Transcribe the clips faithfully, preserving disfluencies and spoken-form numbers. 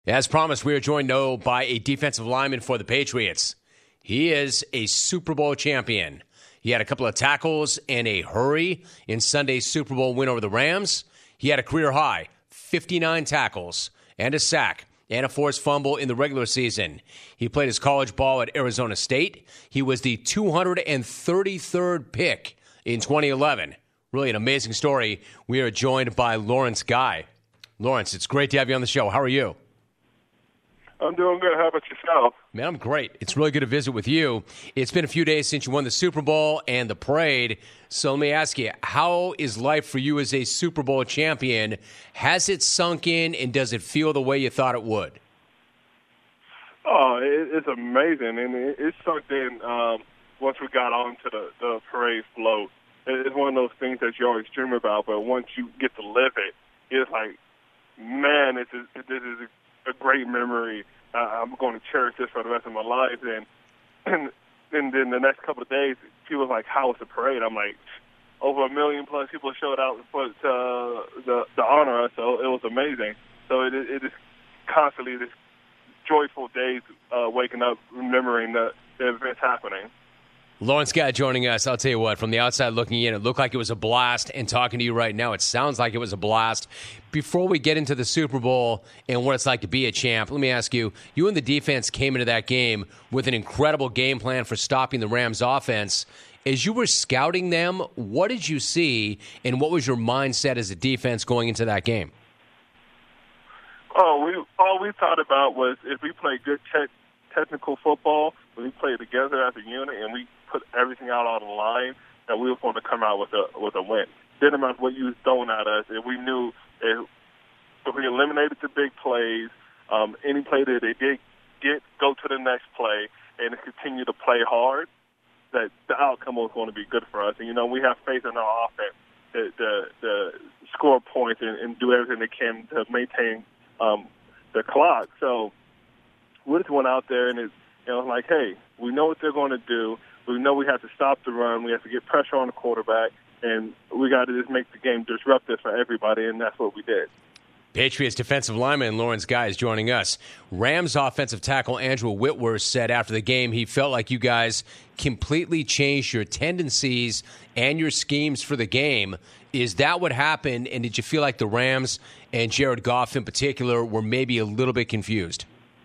As promised, we are joined now by a defensive lineman for the Patriots. He is a Super Bowl champion. He had a couple of tackles and a hurry in Sunday's Super Bowl win over the Rams. He had a career high, fifty-nine tackles and a sack and a forced fumble in the regular season. He played his college ball at Arizona State. He was the two hundred thirty-third pick in twenty eleven. Really an amazing story. We are joined by Lawrence Guy. Lawrence, it's great to have you on the show. How are you? I'm doing good. How about yourself? Man, I'm great. It's really good to visit with you. It's been a few days since you won the Super Bowl and the parade. So let me ask you, how is life for you as a Super Bowl champion? Has it sunk in, and does it feel the way you thought it would? Oh, it, it's amazing. And it, it sunk in um, once we got onto the, the parade float. It, it's one of those things that you always dream about, but once you get to live it, it's like, man, it's a, it, this is a a great memory. Uh, I'm going to cherish this for the rest of my life. And, and and then the next couple of days, people were like, how was the parade? I'm like, over a million plus people showed out for uh, the, the honor us, so it was amazing. So it, it is constantly this joyful days uh, waking up, remembering the, the events happening. Lawrence Guy joining us. I'll tell you what, from the outside looking in, it looked like it was a blast, and talking to you right now, it sounds like it was a blast. Before we get into the Super Bowl and what it's like to be a champ, let me ask you, you and the defense came into that game with an incredible game plan for stopping the Rams' offense. As you were scouting them, what did you see, and what was your mindset as a defense going into that game? Oh, we all we thought about was if we play good te- technical football, when we play together as a unit, and we put everything out on the line, that we were going to come out with a with a win. Didn't matter what you was throwing at us. If we knew if, if we eliminated the big plays, um, any play that they did get, go to the next play and continue to play hard, that the outcome was going to be good for us. And, you know, we have faith in our offense to, to, to score points and, and do everything they can to maintain um, the clock. So we just went out there and it's, you know, like, hey, we know what they're going to do. We know we have to stop the run. We have to get pressure on the quarterback, and we got to just make the game disruptive for everybody, and that's what we did. Patriots defensive lineman Lawrence Guy is joining us. Rams offensive tackle Andrew Whitworth said after the game he felt like you guys completely changed your tendencies and your schemes for the game. Is that what happened, and did you feel like the Rams and Jared Goff in particular were maybe a little bit confused?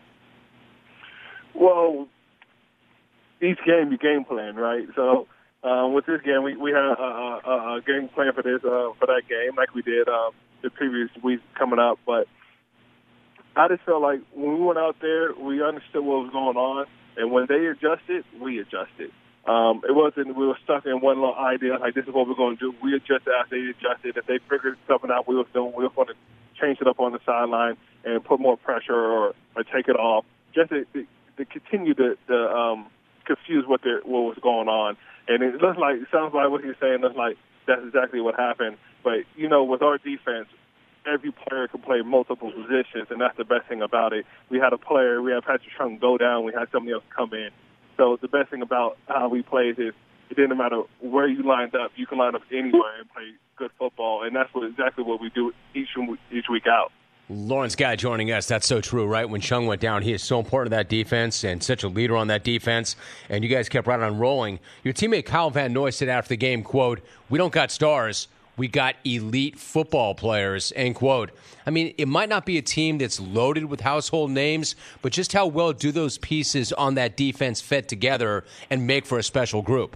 Well, each game you game plan, right? So uh, with this game, we, we had a, a, a game plan for this uh, for that game, like we did uh, the previous weeks coming up. But I just felt like when we went out there, we understood what was going on, and when they adjusted, we adjusted. Um, it wasn't we were stuck in one little idea like this is what we're going to do. We adjusted as they adjusted. If they figured something out, we were doing. We were going to change it up on the sideline and put more pressure or, or take it off, just to, to, to continue to. to um, confused what the, what was going on, and it looks like it sounds like what he's saying looks like that's exactly what happened. But you know, with our defense, every player can play multiple positions, and that's the best thing about it. We had a player, we had Patrick Chung go down, we had somebody else come in. So the best thing about how we played is it didn't matter where you lined up, you can line up anywhere and play good football, and that's what exactly what we do each each week out. Lawrence Guy joining us. That's so true, right? When Chung went down, he is so important to that defense and such a leader on that defense, and you guys kept right on rolling. Your teammate Kyle Van Noy said after the game, quote, "We don't got stars, we got elite football players," end quote. I mean, it might not be a team that's loaded with household names, but just how well do those pieces on that defense fit together and make for a special group?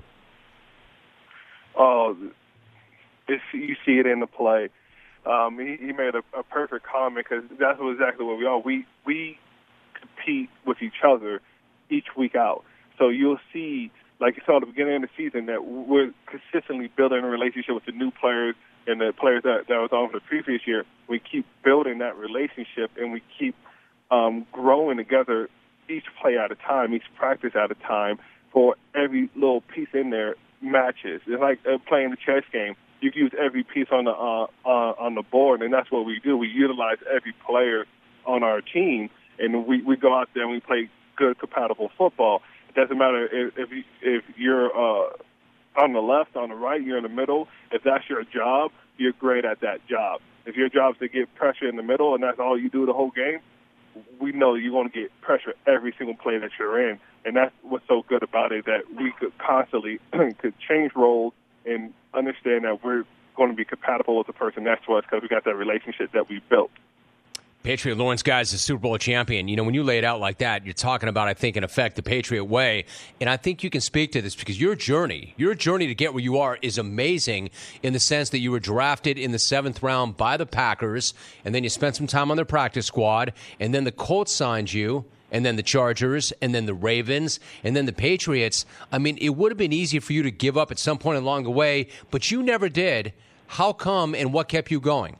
Oh, it's, you see it in the play. Um, he, he made a, a perfect comment because that's what exactly what we are. We we compete with each other each week out. So you'll see, like you saw at the beginning of the season, that we're consistently building a relationship with the new players and the players that, that was on for the previous year. We keep building that relationship, and we keep um, growing together each play at a time, each practice at a time, for every little piece in there matches. It's like uh, playing the chess game. You can use every piece on the uh, uh, on the board, and that's what we do. We utilize every player on our team, and we, we go out there and we play good, compatible football. It doesn't matter if if, you, if you're uh, on the left, on the right, you're in the middle. If that's your job, you're great at that job. If your job is to get pressure in the middle and that's all you do the whole game, know you're going to get pressure every single play that you're in. And that's what's so good about it, that we could constantly could change roles and understand that we're going to be compatible with the person next to us because we got that relationship that we built. Patriot Lawrence, guys, the Super Bowl champion. You know, when you lay it out like that, you're talking about, I think, in effect, the Patriot way. And I think you can speak to this because your journey, your journey to get where you are is amazing in the sense that you were drafted in the seventh round by the Packers, and then you spent some time on their practice squad, and then the Colts signed you, and then the Chargers, and then the Ravens, and then the Patriots. I mean, it would have been easy for you to give up at some point along the way, but you never did. How come, and what kept you going?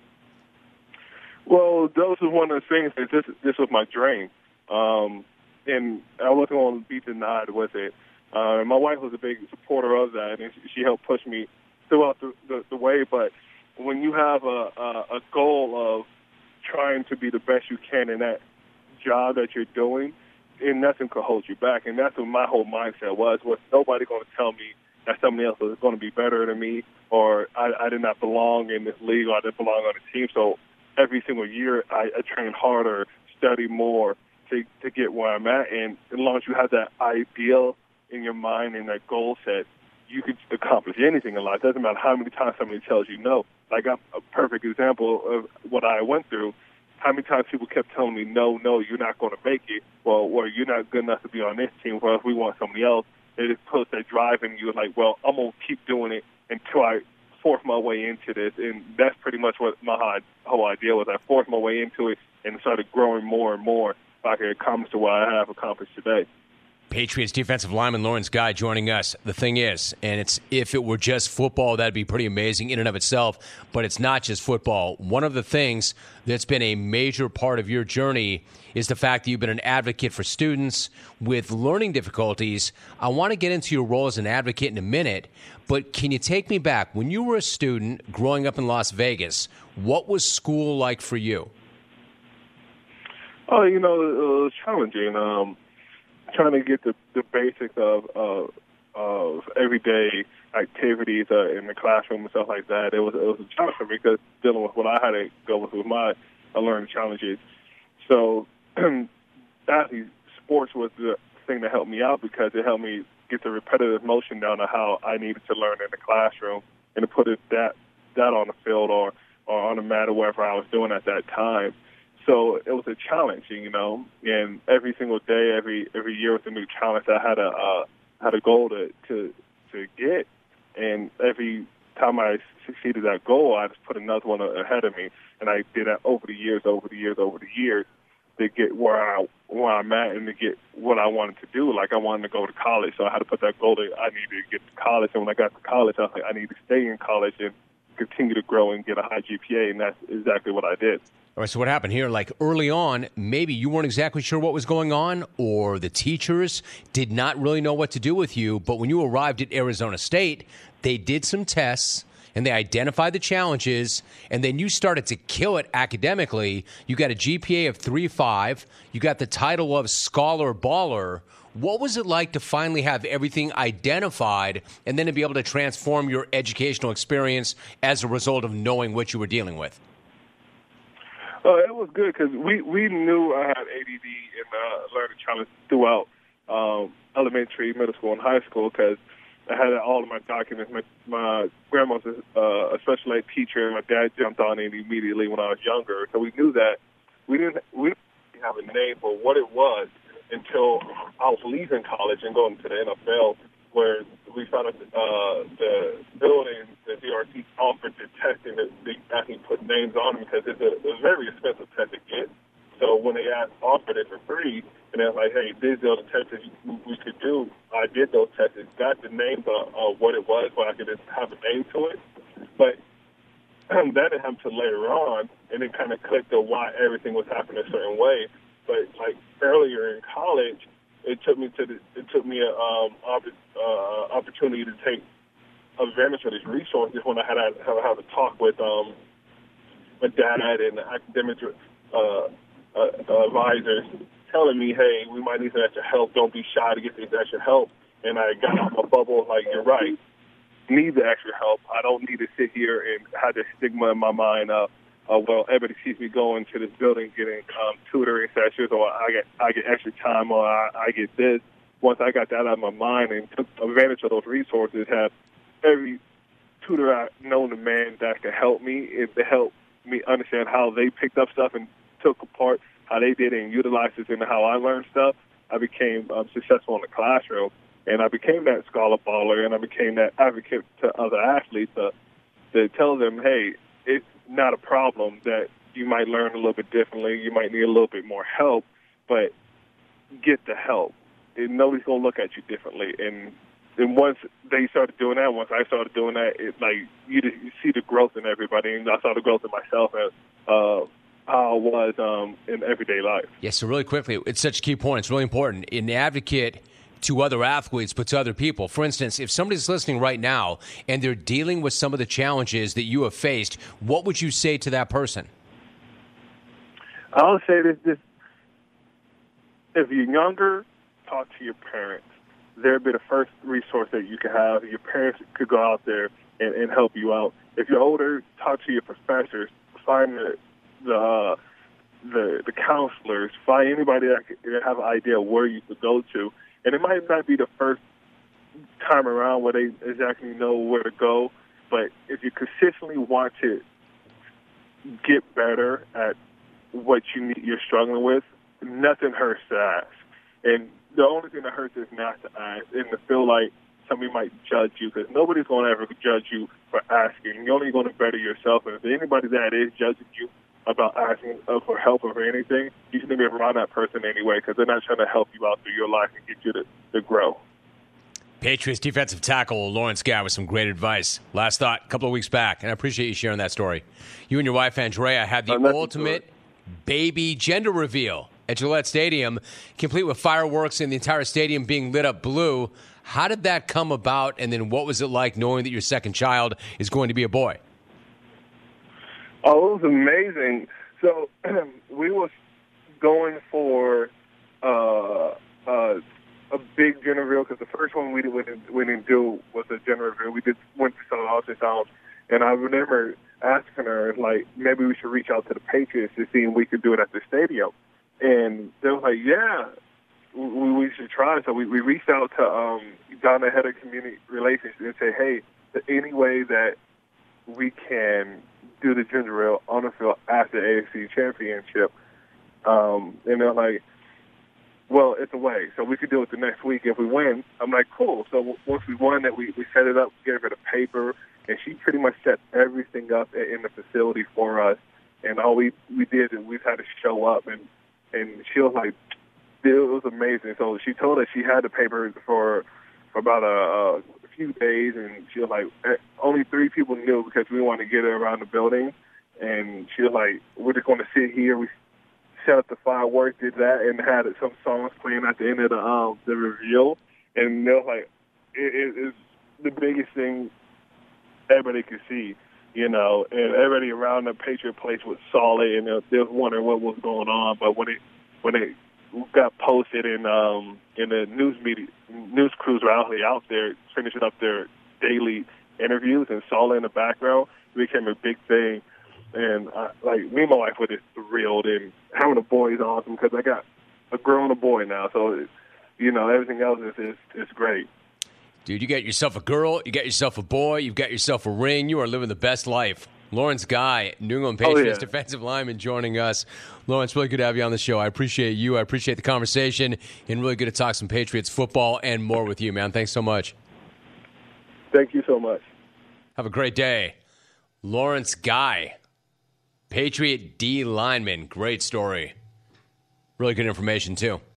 Well, those are one of the things that this this was my dream, um, and I wasn't going to be denied with it. Uh, my wife was a big supporter of that, and she helped push me throughout the, the, the way. But when you have a, a, a goal of trying to be the best you can in that job that you're doing, and nothing could hold you back. And that's what my whole mindset was, was nobody going to tell me that somebody else was going to be better than me, or I, I did not belong in this league, or I didn't belong on the team. So every single year I, I train harder, study more to, to get where I'm at. And as long as you have that ideal in your mind and that goal set, you could accomplish anything in life. It doesn't matter how many times somebody tells you no. Like, I'm a perfect example of what I went through. How many times people kept telling me, no, no, you're not going to make it, well, or you're not good enough to be on this team, well, if we want somebody else. They just put that drive in you, like, well, I'm going to keep doing it until I force my way into this. And that's pretty much what my whole idea was. I forced my way into it and started growing more and more so I could accomplish what I have accomplished today. Patriots defensive lineman Lawrence Guy joining us. The thing is, and it's if it were just football, that'd be pretty amazing in and of itself, but it's not just football. One of the things that's been a major part of your journey is the fact that you've been an advocate for students with learning difficulties. I want to get into your role as an advocate in a minute, but can you take me back? When you were a student growing up in Las Vegas, what was school like for you? Oh, you know, it was challenging. Um, trying to get the, the basics of, of of everyday activities uh, in the classroom and stuff like that. It was it was a challenge for me because dealing with what I had to go with with my uh, learning challenges. So, actually, sports was the thing that helped me out because it helped me get the repetitive motion down to how I needed to learn in the classroom and to put it that that on the field or or on the mat or wherever I was doing at that time. So it was a challenge, you know, and every single day, every every year was a new challenge. I had a uh, had a goal to, to to get, and every time I succeeded that goal, I just put another one ahead of me, and I did that over the years, over the years, over the years to get where I where I'm at and to get what I wanted to do. Like I wanted to go to college, so I had to put that goal that I needed to get to college. And when I got to college, I was like, I need to stay in college and continue to grow and get a high G P A, and that's exactly what I did. All right, so what happened here, like early on, maybe you weren't exactly sure what was going on, or the teachers did not really know what to do with you, but when you arrived at Arizona State, they did some tests, and they identified the challenges, and then you started to kill it academically. You got a G P A of three point five. You got the title of Scholar Baller. What was it like to finally have everything identified and then to be able to transform your educational experience as a result of knowing what you were dealing with? Uh, it was good because we, we knew I had A D D and uh, learning challenge throughout um, elementary, middle school, and high school because I had all of my documents. My, my grandma was a, uh, a special ed teacher, and my dad jumped on it immediately when I was younger. So we knew that. We didn't, we didn't have a name for what it was until I was leaving college and going to the N F L, where we found out uh, the building that D R T offered the testing that they actually put names on them because it's a, a very expensive test to get. So when they asked, offered it for free, and they was like, hey, these are the tests that we could do, I did those tests, got the names of, of what it was, so I could just have a name to it. But that didn't happen until later on, and it kind of clicked on why everything was happening a certain way. But like earlier in college, it took me to the, it took me a um, uh, opportunity to take advantage of these resources when I had to have, have a talk with um, my dad and academic uh, uh, advisors, telling me, hey, we might need some extra help. Don't be shy to get this extra help. And I got out my bubble like, you're right. I need the extra help. I don't need to sit here and have this stigma in my mind of uh, well, everybody sees me going to this building getting um, tutoring sessions, or I get I get extra time, or I, I get this. Once I got that out of my mind and took advantage of those resources, have every tutor I known to man that could help me, it to help me understand how they picked up stuff and took apart how they did it and utilized it into how I learned stuff, I became um, successful in the classroom. And I became that scholar baller, and I became that advocate to other athletes to, to tell them, hey, it's not a problem that you might learn a little bit differently. You might need a little bit more help, but get the help. And nobody's going to look at you differently. And and once they started doing that, once I started doing that, it like you, just, you see the growth in everybody, and I saw the growth in myself as uh, how I was um, in everyday life. Yes, so really quickly, it's such a key point. It's really important. An advocate to other athletes, but to other people. For instance, if somebody's listening right now and they're dealing with some of the challenges that you have faced, what would you say to that person? I would say this, this if you're younger, talk to your parents. They'd be the first resource that you could have. Your parents could go out there and, and help you out. If you're older, talk to your professors. Find the the uh, the, the counselors. Find anybody that could have an idea where you could go to. And it might not be the first time around where they exactly know where to go, but if you consistently want to get better at what you need, you're struggling with, nothing hurts to ask. And the only thing that hurts is not to ask and to feel like somebody might judge you, because nobody's going to ever judge you for asking. You're only going to better yourself. And if anybody that is judging you about asking for help or for anything, you shouldn't be around that person anyway, because they're not trying to help you out through your life and get you to, to grow. Patriots defensive tackle Lawrence Guy with some great advice. Last thought, a couple of weeks back, and I appreciate you sharing that story. You and your wife, Andrea, had the uh, ultimate baby gender reveal at Gillette Stadium, complete with fireworks and the entire stadium being lit up blue. How did that come about, and then what was it like knowing that your second child is going to be a boy? Oh, it was amazing. So we was going for uh, uh, a big gender reveal, because the first one we didn't, we didn't do was a gender reveal. We did went to some ultrasounds, and I remember asking her, like, maybe we should reach out to the Patriots to see if we could do it at the stadium. And they were like, yeah, we, we should try. So we, we reached out to um, Donna, head of community relations, and say, hey, any way that we can do the gender reveal on the field after the A F C Championship. Um, and they're like, well, it's a way. So we could do it the next week if we win. I'm like, cool. So w- once we won that, we, we set it up, gave her the paper, and she pretty much set everything up in the facility for us. And all we, we did is we had to show up, and, and she was like, it was amazing. So she told us she had the paper for, for about a, a few days, and she was like, only three people knew because we wanted to get her around the building. And she was like, we're just going to sit here. We set up the fireworks, did that, and had some songs playing at the end of the um, the reveal. And they was like, it, it, it's the biggest thing everybody could see, you know. And everybody around the Patriot place was solid, and they was wondering what was going on. But when it when it got posted in um, in the news media, news crews were out, out there finishing up their daily interviews, and saw it in the background, it became a big thing. And I, like me and my wife were just thrilled, and having a boy is awesome because I got a girl and a boy now. So, it, you know, everything else is, is is great. Dude, you got yourself a girl, you got yourself a boy, you've got yourself a ring. You are living the best life. Lawrence Guy, New England Patriots oh, yeah. defensive lineman, joining us. Lawrence, really good to have you on the show. I appreciate you. I appreciate the conversation, and really good to talk some Patriots football and more with you, man. Thanks so much. Thank you so much. Have a great day. Lawrence Guy, Patriot D lineman. Great story. Really good information, too.